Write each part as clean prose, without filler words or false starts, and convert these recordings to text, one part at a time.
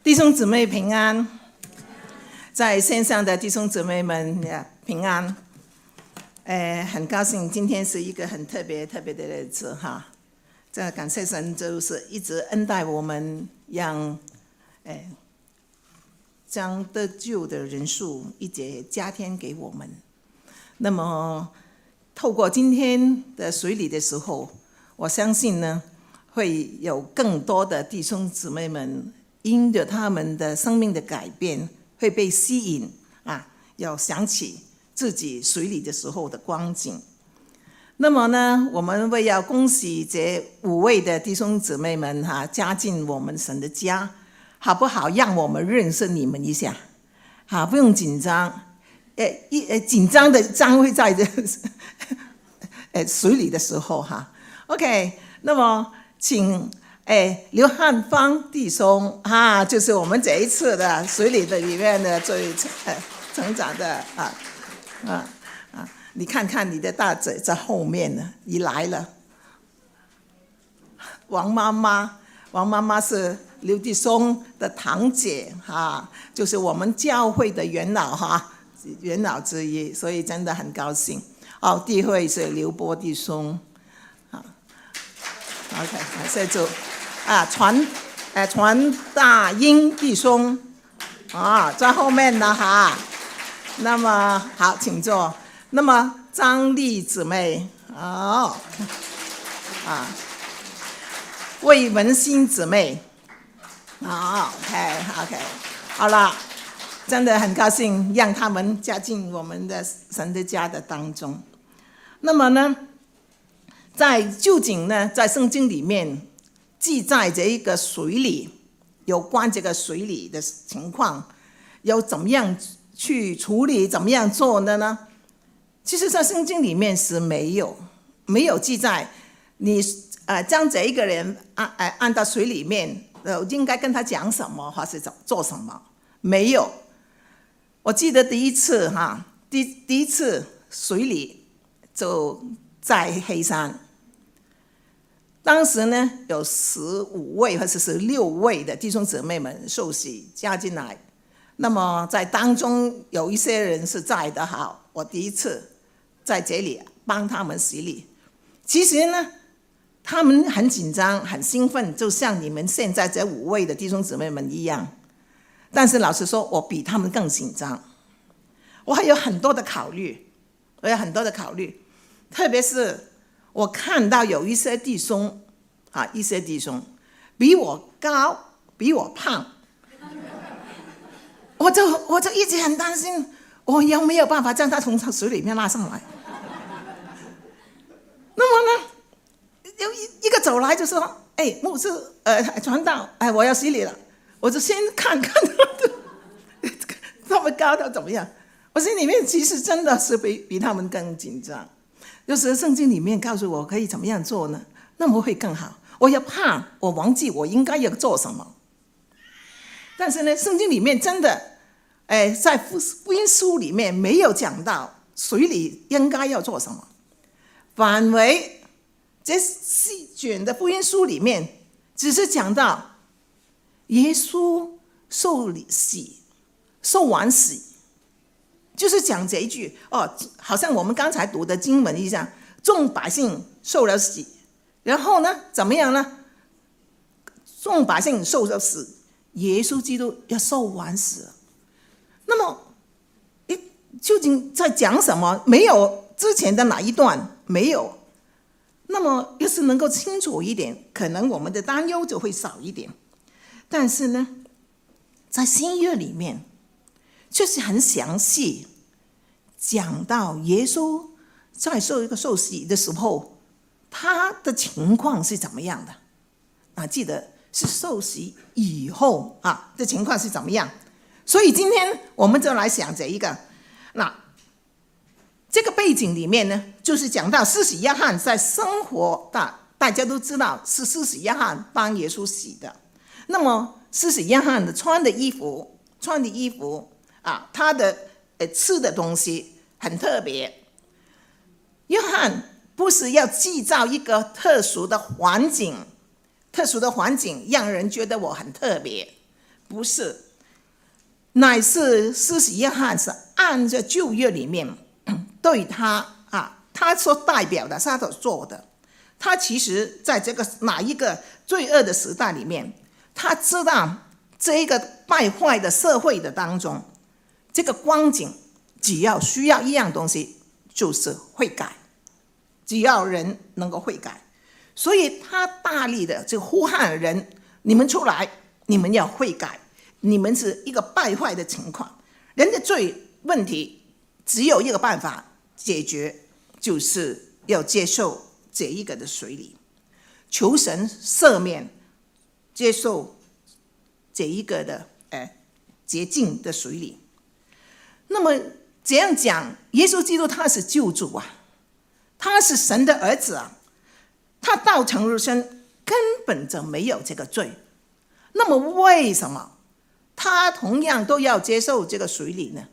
弟兄姊妹平安，在线上的弟兄姊妹们平安。很高兴今天是一个很特别的日子哈。这感谢神，就是一直恩待我们，让将得救的人数一直加添给我们。那么透过今天的水礼的时候，我相信呢，会有更多的弟兄姊妹们因着他们的生命的改变，会被吸引要想起自己水礼的时候的光景。那么呢，我们为要恭喜这5位的弟兄姊妹们加进我们神的家，好不好？让我们认识你们一下，不用紧张。紧张的将会在水礼的时候OK， 那么请刘汉芳弟兄就是我们这一次的水礼的里面的最成长的你看看你的大姐在后面呢，你来了。王妈妈是刘弟兄的堂姐就是我们教会的元老之一，所以真的很高兴。第一位是刘波弟兄OK， 感谢主传大英弟兄在后面呢那么好，请坐。那么张丽姊妹魏文馨姊妹OK， 好了，真的很高兴让他们加进我们的神的家的当中。那么呢，究竟呢，在圣经里面记载这一个水礼，有关这个水礼的情况，要怎么样去处理，怎么样做的呢？其实在圣经里面是没有记载你将这一个人按到水里面应该跟他讲什么或是做什么，没有。我记得第一次水礼就在黑山，当时呢有15位或者16位的弟兄姊妹们受洗加进来。那么在当中有一些人是在的我第一次在这里帮他们洗礼。其实呢，他们很紧张很兴奋，就像你们现在这5位的弟兄姊妹们一样。但是老实说，我比他们更紧张，我还有很多的考虑，特别是我看到有一些弟兄比我高比我胖，我就一直很担心，我有没有办法将他从水里面拉上来。那么呢，有一个走来就说牧师传道我要洗礼了。我就先看看他们高到怎么样。我心里面其实真的是比他们更紧张。有时圣经里面告诉我可以怎么样做呢，那么会更好。我要怕我忘记我应该要做什么。但是呢，圣经里面真的在福音书里面没有讲到水礼应该要做什么，反为这细卷的福音书里面只是讲到耶稣受完洗，就是讲这一句好像我们刚才读的经文一样，众百姓受了洗，然后呢怎么样呢？众百姓受了洗，耶稣基督要受完死了。那么究竟在讲什么？没有之前的哪一段没有。那么要是能够清楚一点，可能我们的担忧就会少一点。但是呢，在新约里面确实很详细讲到耶稣在受洗的时候，他的情况是怎么样的记得是受洗以后的情况是怎么样。所以今天我们就来想这一个。这个背景里面呢，就是讲到施洗约翰在生活大家都知道是施洗约翰帮耶稣洗的。那么施洗约翰穿的衣服他的吃的东西很特别。约翰不是要制造一个特殊的环境让人觉得我很特别， 不是，乃是施洗约翰是按着旧约里面对他所代表的，他所做的，他其实在这个哪一个罪恶的时代里面，他知道这个败坏的社会的当中，这个光景只要需要一样东西，就是悔改，只要人能够悔改，所以他大力的就呼喊人，你们出来，你们要悔改，你们是一个败坏的情况，人的罪问题只有一个办法解决，就是要接受这一个的水礼，求神赦免，接受这一个的洁净的水礼。那么这样讲，耶稣基督他是救主啊，他是神的儿子啊，他道成肉身根本就没有这个罪，那么为什么他同样都要接受这个水礼呢？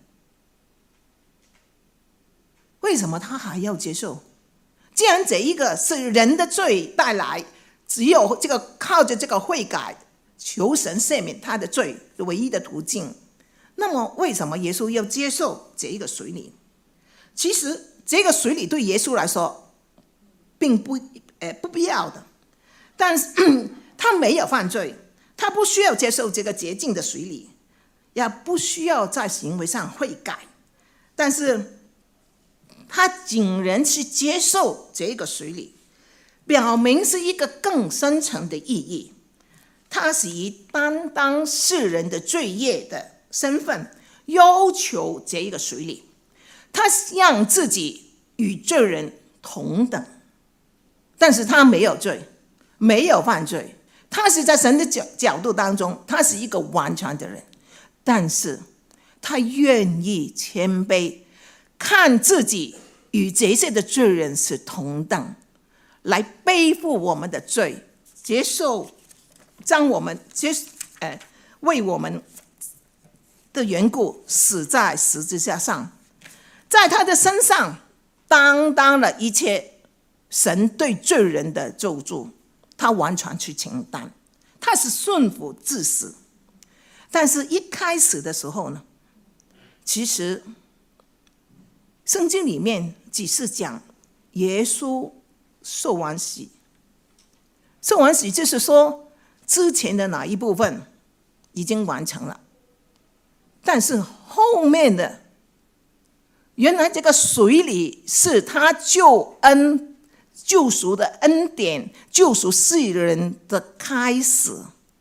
为什么他还要接受？既然这一个是人的罪带来，只有这个靠着这个悔改求神赦免他的罪唯一的途径，那么为什么耶稣要接受这一个水礼？其实这个水礼对耶稣来说并不必要的，但是他没有犯罪，他不需要接受这个洁净的水礼，也不需要在行为上悔改，但是他竟然去接受这个水礼，表明是一个更深层的意义。他是以担当世人的罪业的身份要求这一个水礼，他让自己与罪人同等，但是他没有罪，没有犯罪，他是在神的角度当中，他是一个完全的人，但是他愿意谦卑，看自己与这些的罪人是同等，来背负我们的罪，接受将我们为我们的缘故死在十字架上，在他的身上担当了一切神对罪人的咒诅，他完全去承担，他是顺服至死。但是一开始的时候呢，其实圣经里面只是讲耶稣受完洗，受完洗就是说之前的哪一部分已经完成了，但是后面的原来这个水礼是他救恩救赎的恩典，救赎世人的开始。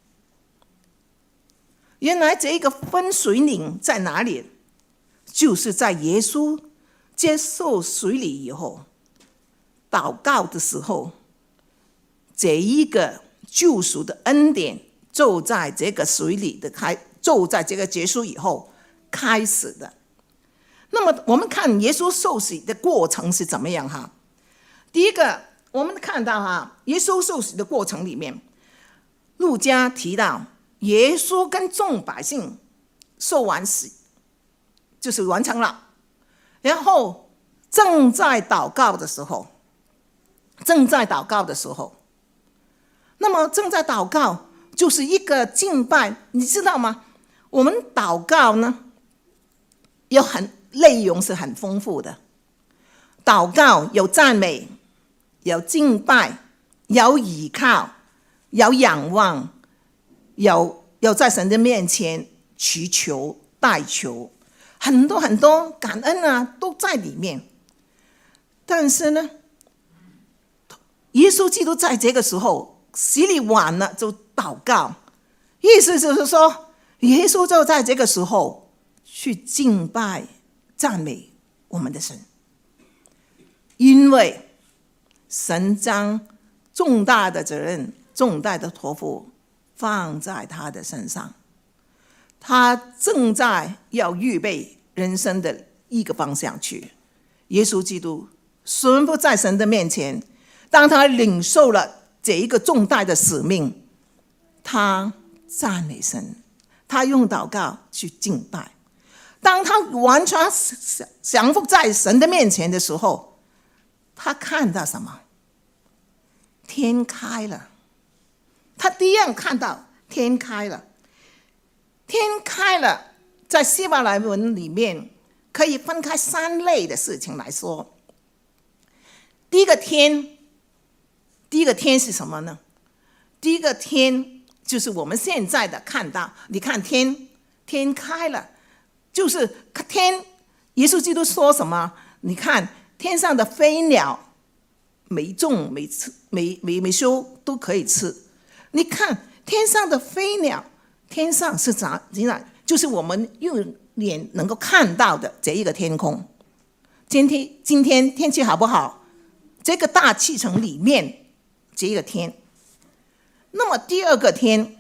原来这个分水岭在哪里？就是在耶稣接受水礼以后，祷告的时候，这一个救赎的恩典就在这个水礼的就在这个结束以后开始的。那么我们看耶稣受洗的过程是怎么样哈？第一个，我们看到耶稣受洗的过程里面，路加提到耶稣跟众百姓受完洗，就是完成了，然后正在祷告的时候，那么正在祷告就是一个敬拜，你知道吗？我们祷告呢，内容是很丰富的，祷告有赞美，有敬拜，有倚靠，有仰望，有在神的面前祈求代求，很多很多感恩啊都在里面。但是呢，耶稣基督在这个时候洗礼完了就祷告，意思就是说耶稣就在这个时候去敬拜赞美我们的神，因为神将重大的责任重大的托付放在他的身上，他正在要预备人生的一个方向去。耶稣基督顺服在神的面前，当他领受了这一个重大的使命，他赞美神，他用祷告去敬拜。当他完全降服在神的面前的时候，他看到什么？天开了。他第一样看到天开了， 天开了，在希伯来文里面可以分开3类的事情来说。第一个天是什么呢？第一个天就是我们现在的看到，你看天开了，就是天。耶稣基督说什么？你看天上的飞鸟，没种没收都可以吃。你看天上的飞鸟，天上是怎样？就是我们用眼能够看到的这一个天空。今天天气好不好？这个大气层里面这一个天。那么第二个天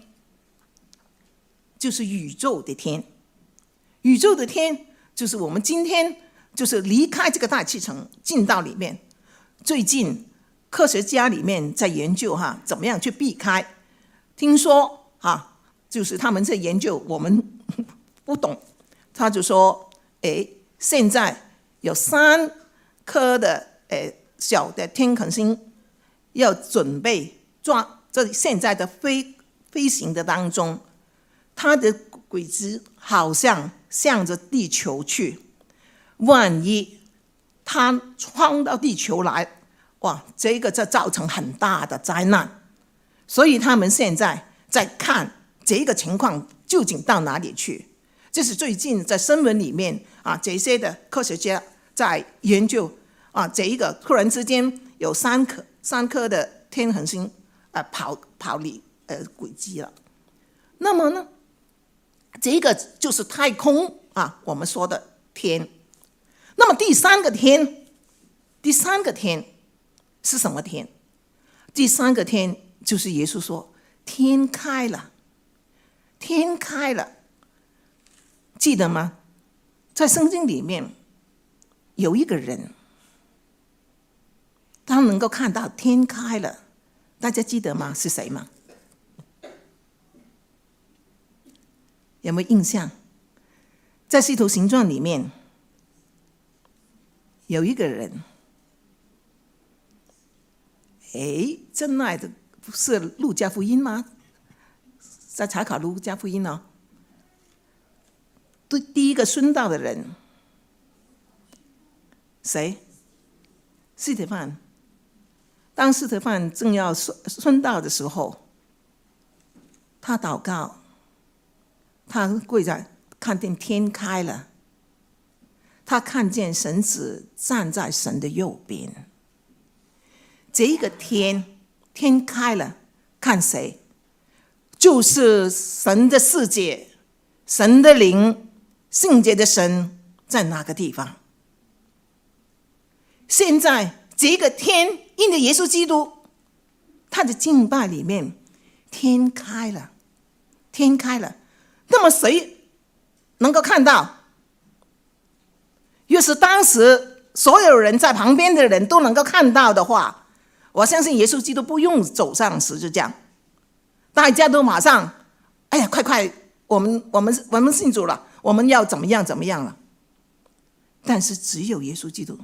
就是宇宙的天。宇宙的天就是我们今天就是离开这个大气层进到里面。最近科学家里面在研究怎么样去避开。听说就是他们在研究，我们不懂。他就说现在有3颗的小的天恒星要准备这现在的飞行的当中，它的轨迹好像向着地球去，万一它撞到地球来，哇，这个就造成很大的灾难。所以他们现在在看这个情况究竟到哪里去。这是最近在新闻里面这些的科学家在研究这一个突然之间有3颗的天恒星跑离轨迹了。那么呢，这个就是太空我们说的天。那么第三个天是什么天？第3个天就是耶稣说天开了，天开了。记得吗？在圣经里面有一个人，他能够看到天开了，大家记得吗？是谁吗？有没有印象？在使徒行传里面有一个人，真爱的不是路加福音吗？在查考路加福音哦。第一个殉道的人谁？司提反。当司提反正要殉道的时候，他祷告，他跪在看见天开了，他看见神子站在神的右边。这个天开了，看谁？就是神的世界，神的灵，圣洁的神在哪个地方？现在这个天因着耶稣基督他的敬拜里面天开了，天开了。那么谁能够看到？要是当时所有人在旁边的人都能够看到的话，我相信耶稣基督不用走上十字架，大家都马上快，我们信主了，我们要怎么样了。但是只有耶稣基督，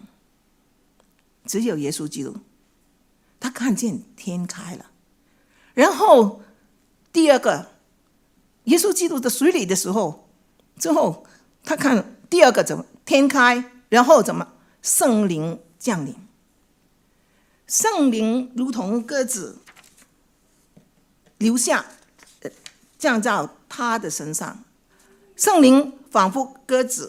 他看见天开了。然后第二个，耶稣基督的水里的时候之后，他看第二个怎么天开，然后怎么圣灵降临。圣灵如同鸽子流下，降到他的身上。圣灵仿佛鸽子，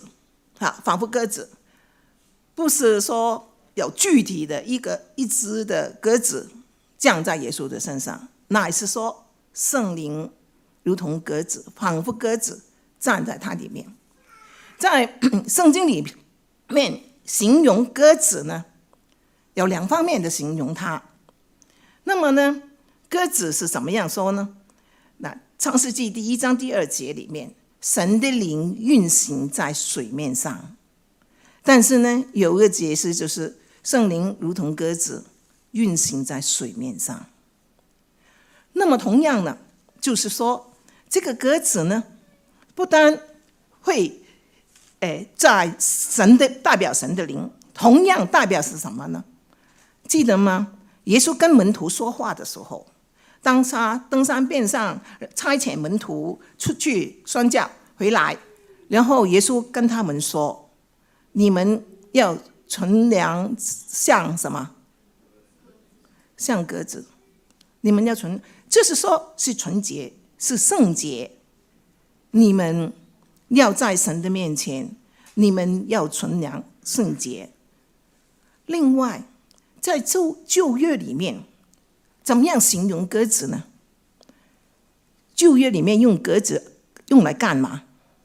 不是说有具体的一只的鸽子降在耶稣的身上，乃是说圣灵如同鸽子，仿佛鸽子站在他里面。在圣经里面形容鸽子呢，有2方面的形容它。那么呢，鸽子是怎么样说呢？那创世纪第1章第2节里面，神的灵运行在水面上。但是呢，有个解释就是圣灵如同鸽子运行在水面上。那么同样呢，就是说这个鸽子呢，不单会在神的代表神的灵，同样代表是什么呢？记得吗？耶稣跟门徒说话的时候， 当他登山变上，差遣门徒出去宣教回来，然后耶稣跟他们说：“你们要存粮像什么？像鸽子。你们要存，就是说是纯洁，是圣洁。你们要在神的面前，你们要存粮圣洁。”另外，在旧约里面，怎么样形容鸽子呢？旧约里面用鸽子用来干嘛？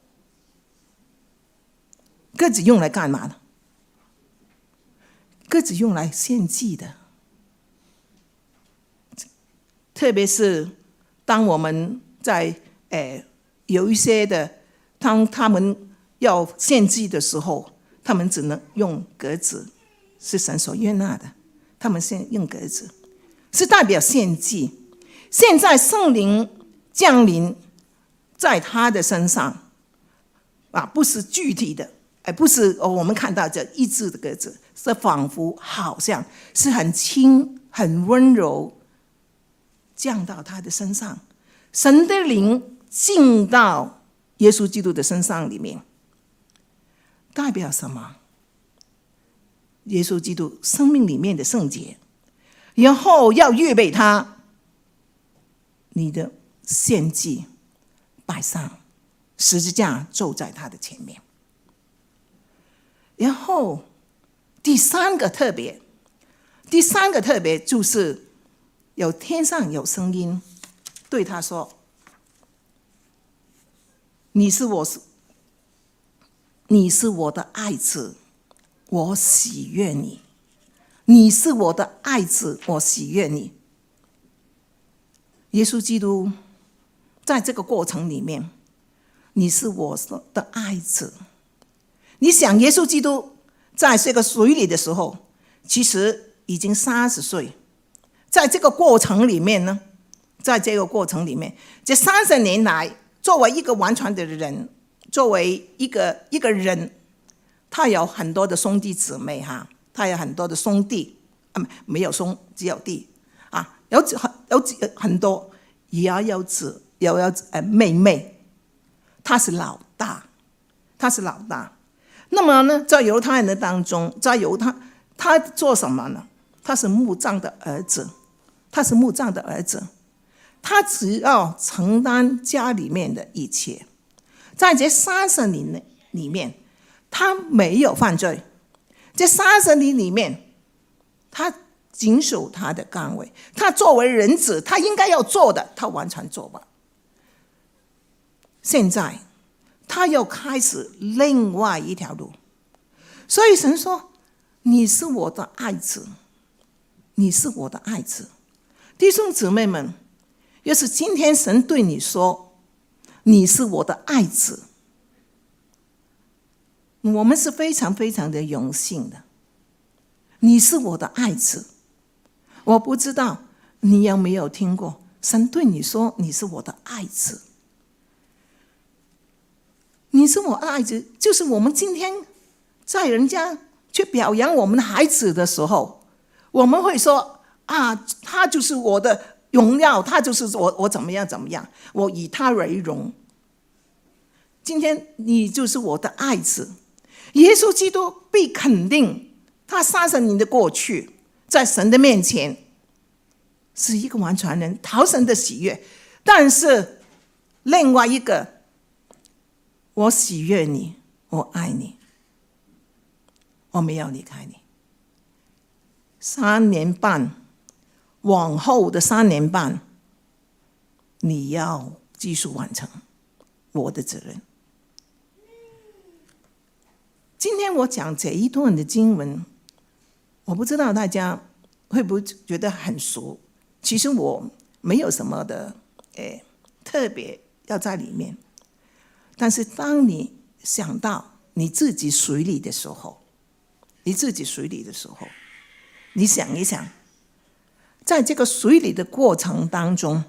鸽子用来干嘛呢？鸽子用来献祭的。特别是当我们在有一些的，当他们要献祭的时候，他们只能用鸽子，是神所悦纳的。他们先用鸽子，是代表献祭。现在圣灵降临在他的身上，不是具体的，不是我们看到这一只的鸽子，是仿佛好像是很轻、很温柔降到他的身上。神的灵进到耶稣基督的身上里面，代表什么？耶稣基督生命里面的圣洁，然后要预备他，你的献祭摆上，十字架走在他的前面。然后第三个特别就是有天上有声音对他说：“你是我的爱子，我喜悦你。你是我的爱子，我喜悦你。”耶稣基督在这个过程里面，你是我的爱子。你想，耶稣基督在这个水里的时候，其实已经30岁。在这个过程里面呢，这30年来，作为一个完全的人，作为一个人，他有很多的兄弟姊妹他有很多的兄弟，没有兄只有弟有很多，也有子，也有妹妹。他是老大。那么呢，在犹太人的当中，他做什么呢？他是木匠的儿子。他只要承担家里面的一切。在这30年里面，他没有犯罪。这30年里面，他谨守他的岗位。他作为人子，他应该要做的，他完全做了。现在他又开始另外一条路。所以神说：“你是我的爱子，你是我的爱子。”弟兄姊妹们，要是今天神对你说：“你是我的爱子”，我们是非常非常的荣幸的。你是我的爱子，我不知道你有没有听过神对你说：“你是我的爱子。”你是我的爱子，就是我们今天在人家去表扬我们的孩子的时候，我们会说：“他就是我的荣耀，他就是我怎么样，我以他为荣。”今天你就是我的爱子。耶稣基督被肯定，他30年的过去，在神的面前是一个完全人，讨神的喜悦。但是另外一个，我喜悦你，我爱你，我没有离开你。3年半，往后的3年半，你要继续完成我的责任。今天我讲这一段的经文，我不知道大家会不会觉得很熟。其实我没有什么的特别要在里面。但是当你想到你自己水里的时候，你想一想，在这个水里的过程当中，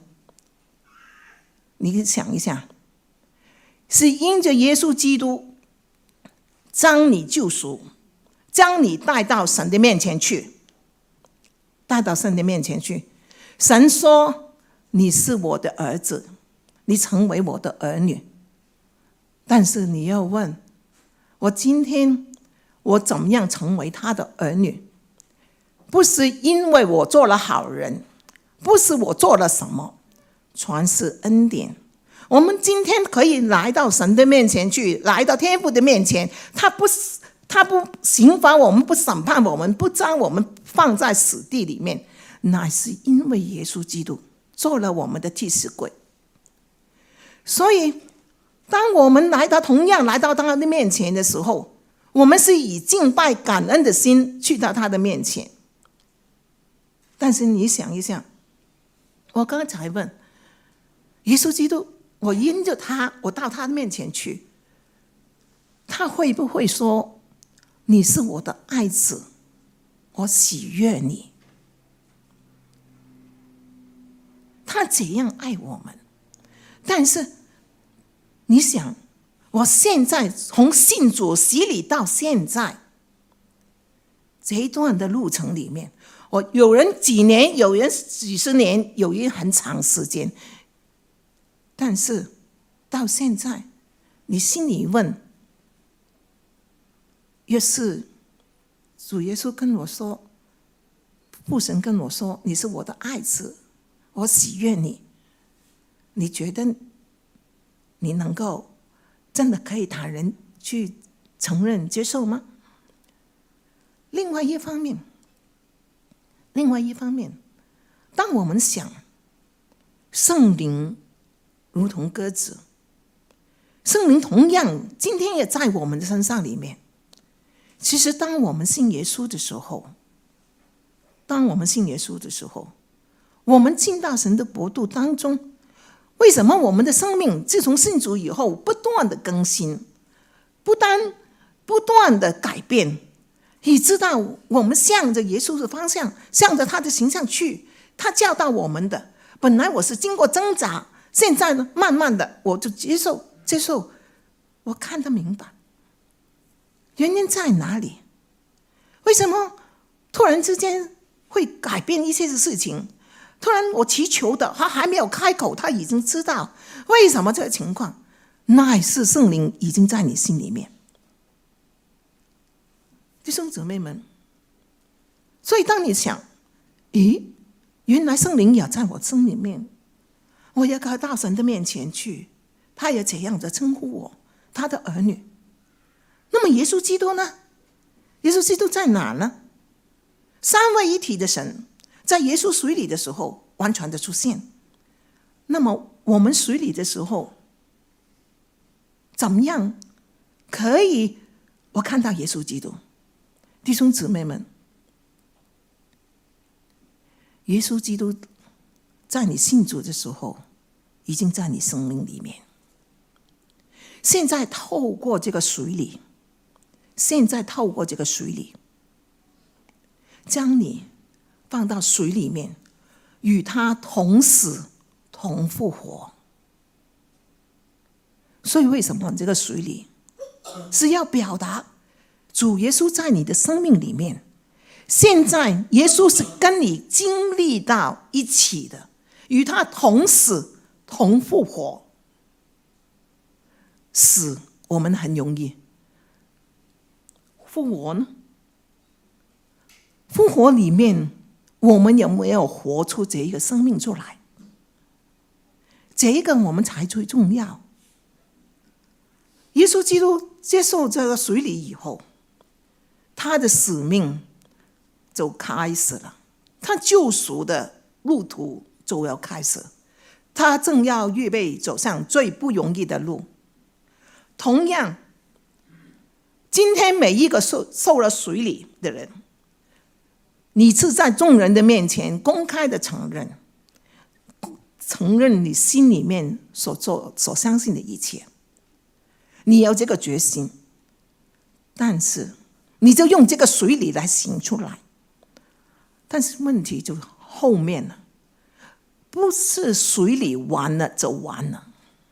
你想一想，是因着耶稣基督将你救赎，将你带到神的面前去。神说：“ 你是我的儿子，你成为我的儿女。但是你要问我，今天我怎么样成为他的儿女？不是因为我做了好人，不是我做了什么，全是恩典。我们今天可以来到神的面前去，来到天父的面前，他不刑罚我们，不审判我们，不将我们放在死地里面，乃是因为耶稣基督做了我们的替死鬼。所以当我们同样来到他的面前的时候，我们是以敬拜感恩的心去到他的面前。但是你想一想，我刚才问耶稣基督，我因着他，我到他的面前去，他会不会说你是我的爱子，我喜悦你？他怎样爱我们？但是你想，我现在从信主洗礼到现在这一段的路程里面，有人几年，有人几十年，有人很长时间，但是到现在你心里问，越是主耶稣跟我说，父神跟我说你是我的爱子，我喜悦你，你觉得你能够真的可以坦然去承认接受吗？另外一方面，当我们想圣灵如同鸽子，圣灵同样今天也在我们的身上里面。其实当我们信耶稣的时候，我们进到神的国度当中，为什么我们的生命自从信主以后不断的更新，不断的改变，以知道我们向着耶稣的方向，向着他的形象去，他教导我们的。本来我是经过挣扎，现在呢，慢慢的我就接受，我看得明白原因在哪里，为什么突然之间会改变一些事情。突然我祈求的，他还没有开口，他已经知道为什么这个情况，那是圣灵已经在你心里面。弟兄姊妹们，所以当你想，原来圣灵也在我心里面，我也到大神的面前去，他也这样的称呼我，他的儿女。那么耶稣基督呢？耶稣基督在哪呢？三位一体的神在耶稣水里的时候完全的出现。那么我们水里的时候，怎么样可以我看到耶稣基督？弟兄姊妹们，耶稣基督在你信主的时候已经在你生命里面。现在透过这个水里，将你放到水里面，与他同死同复活。所以为什么这个水里是要表达主耶稣在你的生命里面，现在耶稣是跟你经历到一起的，与他同死同复活。死我们很容易，复活呢？复活里面我们有没有活出这一个生命出来？这一个我们才最重要。耶稣基督接受这个水礼以后，他的使命就开始了，他救赎的路途就要开始，他正要预备走上最不容易的路。同样，今天每一个受了水礼的人，你是在众人的面前公开的承认你心里面所相信的一切，你有这个决心，但是你就用这个水礼来行出来。但是问题就后面了，不是水礼完了就完了。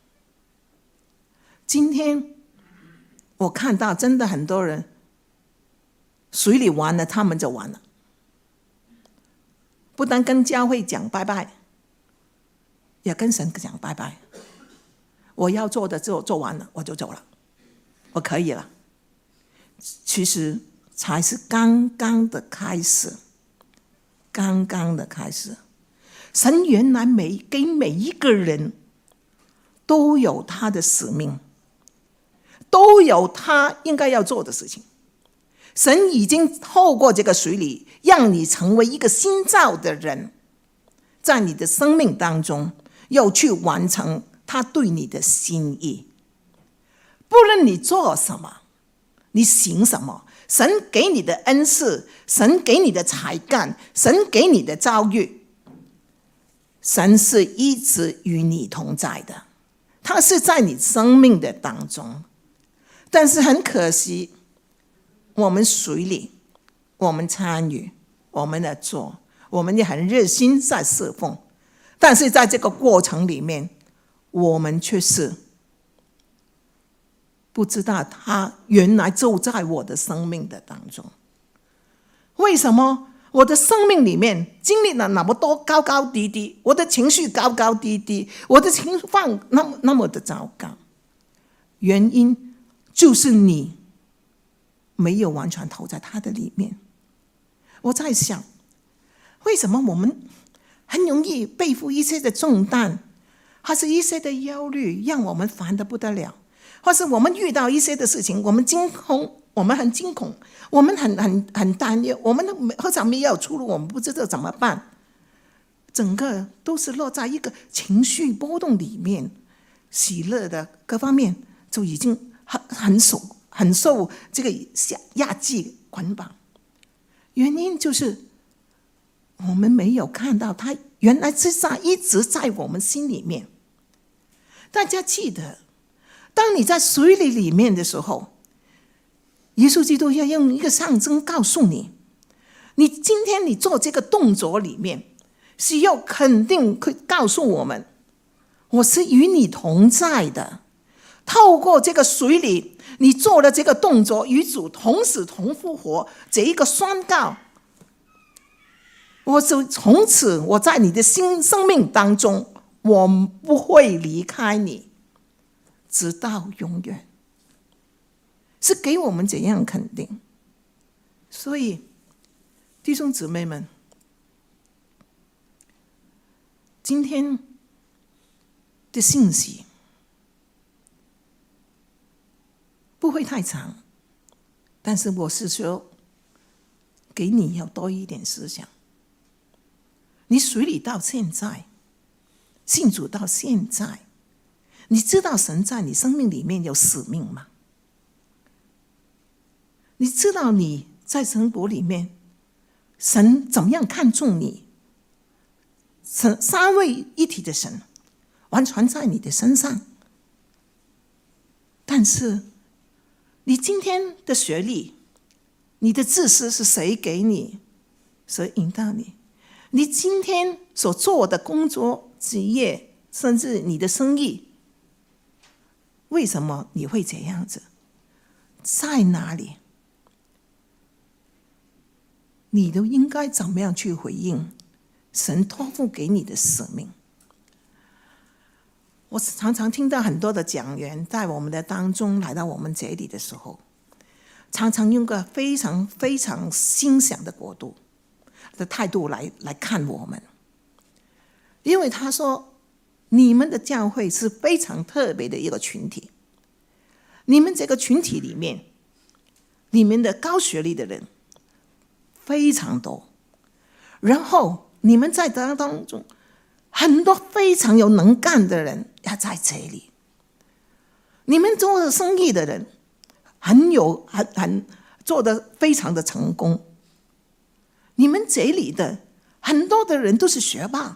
今天我看到真的很多人水礼完了他们就完了，不但跟教会讲拜拜， 也跟神讲拜拜，我要做的做完了，我就走了，我可以了。其实才是刚刚的开始，刚刚的开始。神原来给每一个人都有他的使命，都有他应该要做的事情。神已经透过这个水里，让你成为一个新造的人，在你的生命当中要去完成他对你的心意。不论你做什么，你行什么，神给你的恩赐，神给你的才干，神给你的遭遇，神是一直与你同在的，他是在你生命的当中。但是很可惜，我们随里，我们参与，我们来做，我们也很热心在侍奉，但是在这个过程里面，我们却是不知道他原来就在我的生命的当中。为什么我的生命里面经历了那么多高高低低，我的情绪高高低低，我的情况那么的糟糕？原因就是你没有完全投在他的里面。我在想，为什么我们很容易背负一些的重担，还是一些的忧虑，让我们烦得不得了？或是我们遇到一些的事情，我们惊恐，我们很惊恐，我们很担忧，我们好像没有出路，我们不知道怎么办。整个都是落在一个情绪波动里面，喜乐的各方面就已经很受这个压制捆绑。原因就是我们没有看到他原来是一直在我们心里面。大家记得，当你在水里面的时候，耶稣基督要用一个象征告诉你，你今天你做这个动作里面是要肯定告诉我们，我是与你同在的。透过这个水里，你做了这个动作，与主同死同复活，这一个宣告，我就从此我在你的生命当中，我不会离开你，直到永远。是给我们怎样肯定？所以弟兄姊妹们，今天的信息不会太长，但是我是说给你要多一点思想。你水里到现在，信主到现在，你知道神在你生命里面有使命吗？你知道你在生活里面神怎么样看重你？三位一体的神完全在你的身上。但是你今天的学历，你的知识是谁给你，谁引导你？你今天所做的工作职业，甚至你的生意，为什么你会这样子？在哪里？你都应该怎么样去回应神托付给你的使命？我常常听到很多的讲员在我们的当中来到我们这里的时候，常常用个非常非常欣赏的态度来看我们。因为他说，你们的教会是非常特别的一个群体，你们这个群体里面，你们的高学历的人非常多，然后你们在当中很多非常有能干的人也在这里，你们做生意的人很做得非常的成功，你们这里的很多的人都是学霸。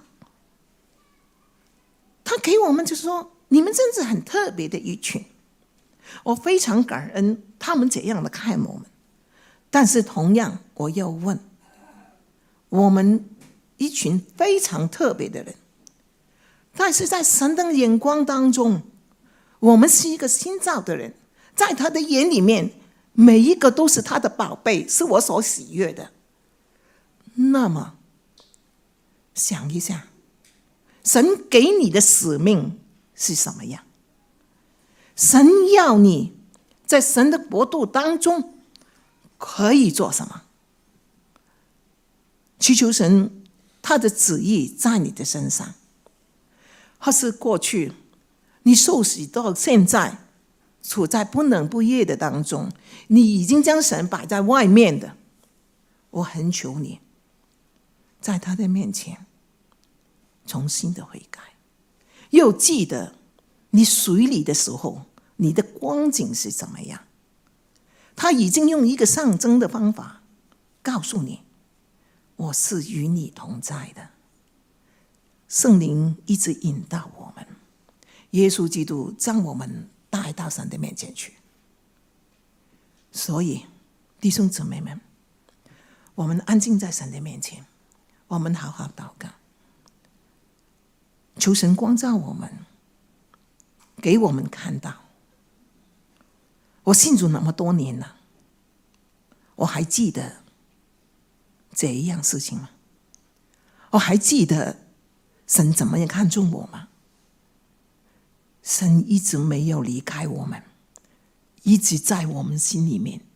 他给我们就是说，你们真是很特别的一群，我非常感恩他们这样的看我们。但是同样我要问，我们一群非常特别的人，但是在神的眼光当中，我们是一个新造的人，在他的眼里面，每一个都是他的宝贝，是我所喜悦的。那么想一下， 神给你的使命是什么样？神要你在神的国度当中可以做什么？祈求神他的旨意在你的身上。或是过去你受洗到现在处在不冷不热的当中，你已经将神摆在外面的，我恳求你在他的面前重新的悔改，又记得你水里的时候你的光景是怎么样。他已经用一个象征的方法告诉你，我是与你同在的。圣灵一直引导我们，耶稣基督将我们带到神的面前去。所以弟兄姊妹们，我们安静在神的面前，我们好好祷告，求神光照我们，给我们看到。我信主那么多年了，我还记得这一样事情吗？我还记得神怎么样看重我吗？神一直没有离开我们，一直在我们心里面。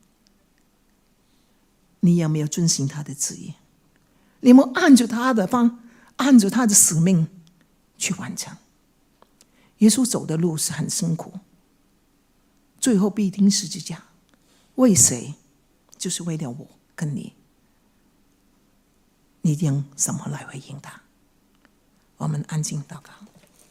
你有没有遵行他的旨意？你有没有按着他的按着他的使命去完成？耶稣走的路是很辛苦，最后必钉十字架，为谁？就是为了我跟你。你用什么来回应他？我们安静祷告。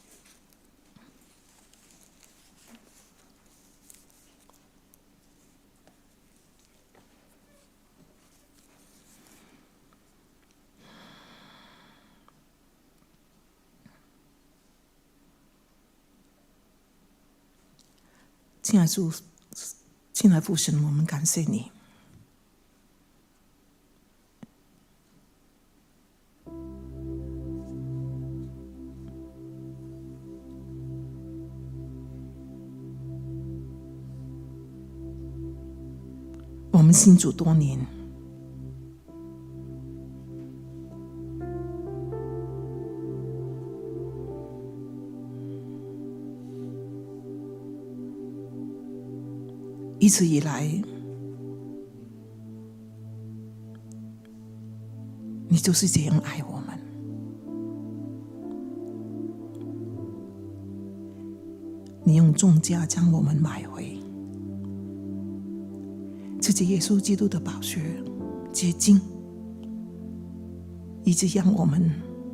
亲爱父神，我们感谢你。我们信主多年，一直以来，你就是这样爱我们。你用重价将我们买回，借着耶稣基督的宝血洁净，以致让我们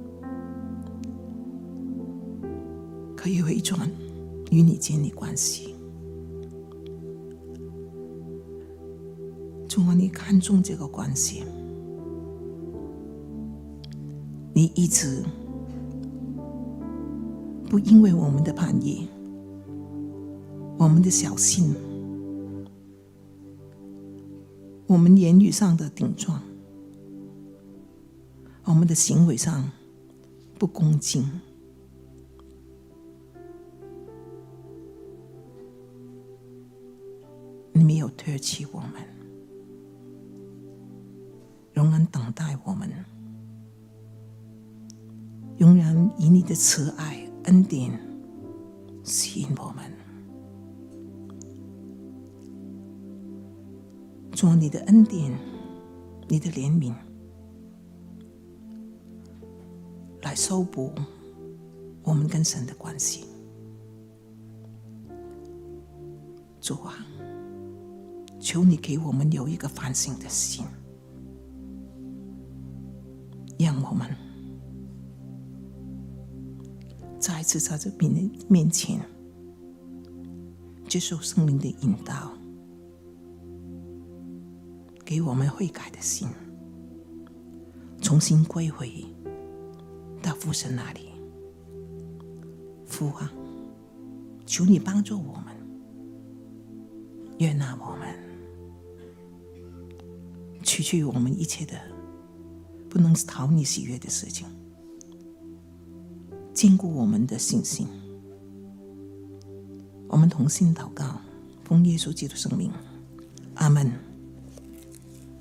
可以回转与你建立关系。主啊，你看重这个关系，你一直不因为我们的叛逆，我们的小心，我们言语上的顶撞，我们的行为上不恭敬，你没有唾弃我们，仍然等待我们，仍然以你的慈爱恩典吸引我们。主，你的恩典，你的怜悯，来修补我们跟神的关系。主啊，求你给我们有一个反省的心，让我们再一次在这面前接受圣灵的引导，给我们悔改的心，重新归回到父神那里。父啊，求你帮助我们，悦纳我们，除去我们一切的不能讨你喜悦的事情，坚固我们的信心。我们同心祷告，奉耶稣基督圣名，阿们。